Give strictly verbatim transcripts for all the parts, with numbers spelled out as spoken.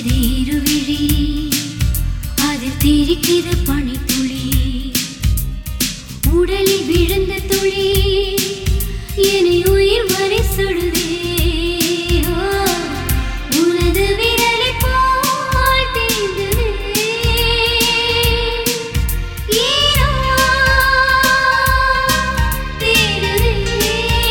ரசிக்குது இருவிழி அதில் தெரிக்குது பனித்துளி உடலில் விழுந்த துளி என்னை உயிர் வரை சுடுதே உனது விரலை போல் தீர்ந்ததே ஈரோ தேடுதே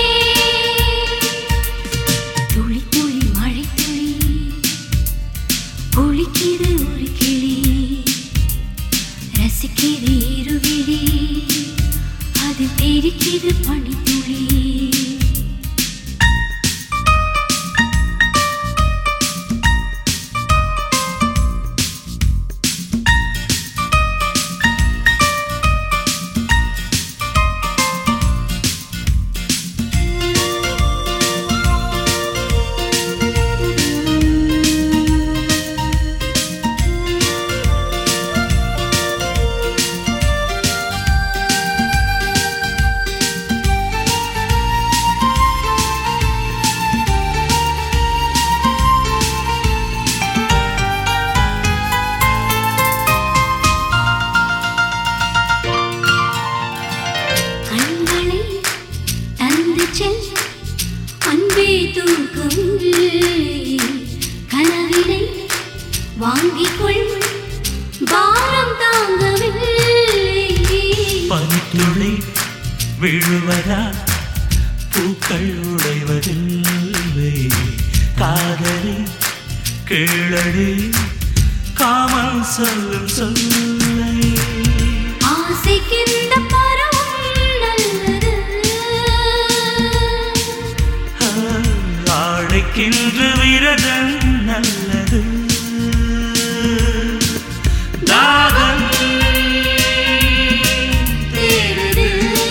துளி துளி மழை துளி குளிக்கிது ஒரு கிளி ரசிக்கிது இருவிழி அது தெரிக்கிது பனித்துளி அன்பே தூக்கம் கனவினை வாங்கிக் கொள் பாரம் தாங்கவில்லை பனித்துளி விழுவதா பூக்கள் உடைவதில்லை காதலி கேளடி காமல் சொல்லும் சொல்லை ஆசைக்கின்ற அழைக்கின்ற விரதம் நல்லது தாகம் தேடுது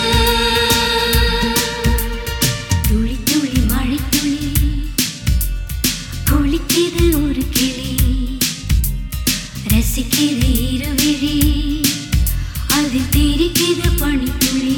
துளி துளி மழை துளி குளிக்கிது ஒரு கிளி ரசிக்கிது இருவிழி அதில் தெரிக்கிது பனித்துளி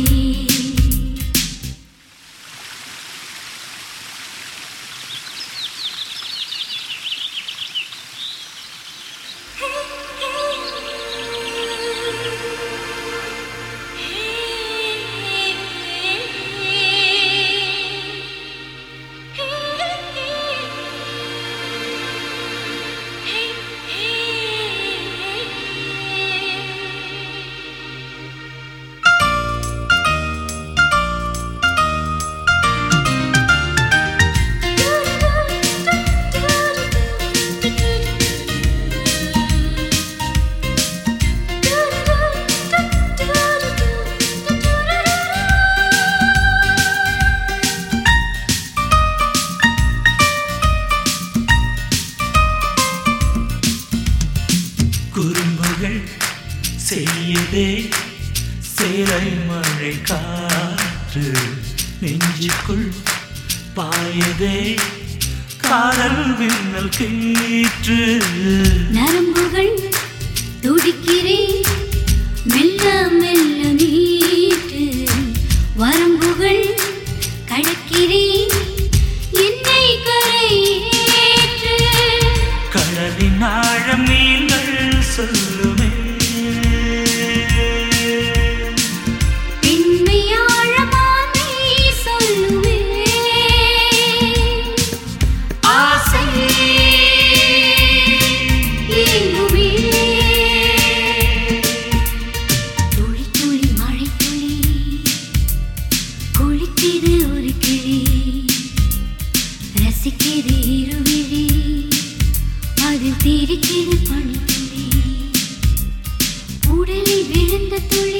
குறும்புகள் செய்யதே சேலை மழை காற்று நெஞ்சுக்குள் பாயதே காதல் விண்ணல் கீற்று நரம்புகள் துடிக்கிறேன் மெல்ல மெல்ல நீட்டு வரம்புகள் கடக்கிறேன் என்னை கரையேற்று கடலின் ஆழம் நீங்கள் சொல்லுமே பெண்மை ஆழமானே சொல்லுவே ஆசை ஏங்குமே துளி துளி மழை துளி குளிக்கிது ஒரு கிளி ரசிக்கிது இருவிழி அதில் தெரிக்கிது பனித்துளி உடலில் விழுந்த துளி